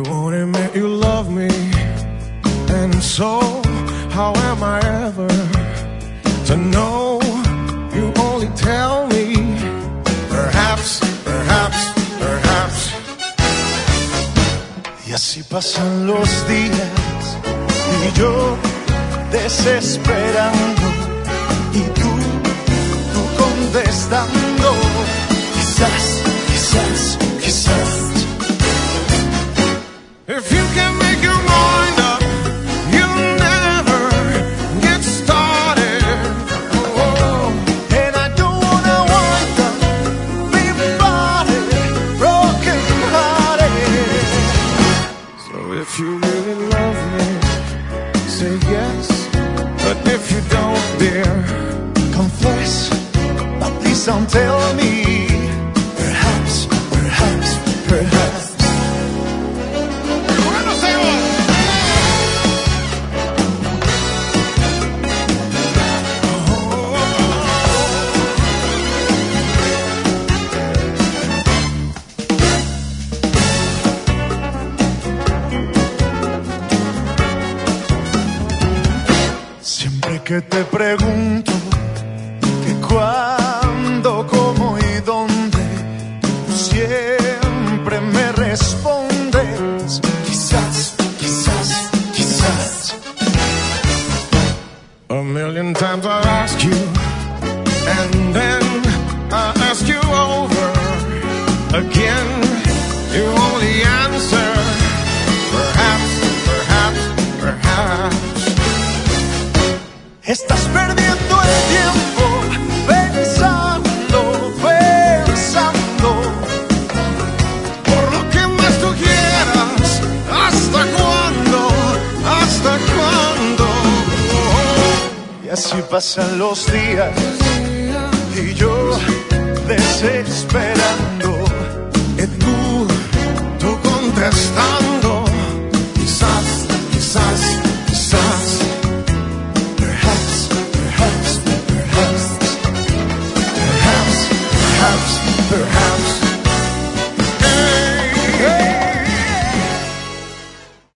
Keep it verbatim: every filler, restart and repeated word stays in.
You won't admit you love me, and so how am I ever to know? You only tell me, perhaps, perhaps, perhaps. Y así pasan los días y yo desesperando y tú, tú contestando. Quizás, quizás, quizás. If you can make your mind up, you'll never get started. Oh, and I don't wanna wind up feeble-bodied, broken-hearted. So if you really love me, say yes. But if you don't, dear, confess. But please don't tell me. Perhaps, perhaps, perhaps. Que te pregunto que cuándo, cómo y dónde, tú siempre me respondes quizás, quizás, quizás. A million times I ask you, and then I ask you over again. You only answer perhaps, perhaps, perhaps. Estás perdiendo el tiempo pensando, pensando. Por lo que más tú quieras, ¿hasta cuándo? ¿Hasta cuándo? Y así pasan los días y yo desesperando. Y tú, tú contestas.